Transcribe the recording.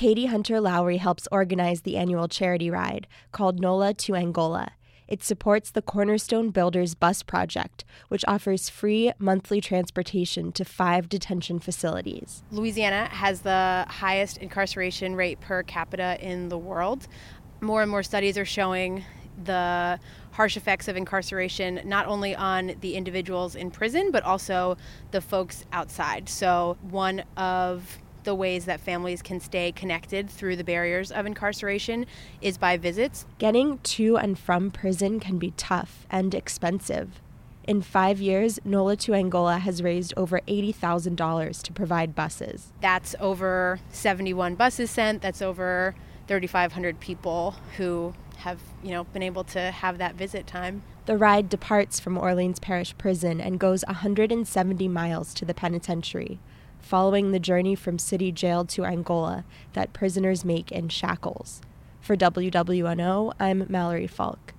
Katie Hunter Lowry helps organize the annual charity ride called NOLA to Angola. It supports the Cornerstone Builders Bus Project, which offers free monthly transportation to 5 detention facilities. Louisiana has the highest incarceration rate per capita in the world. More and more studies are showing the harsh effects of incarceration, not only on the individuals in prison, but also the folks outside. So one of the ways that families can stay connected through the barriers of incarceration is by visits. Getting to and from prison can be tough and expensive. In 5 years, NOLA to Angola has raised over $80,000 to provide buses. That's over 71 buses sent. That's over 3,500 people who have, been able to have that visit time. The ride departs from Orleans Parish Prison and goes 170 miles to the penitentiary, following the journey from city jail to Angola that prisoners make in shackles. For WWNO, I'm Mallory Falk.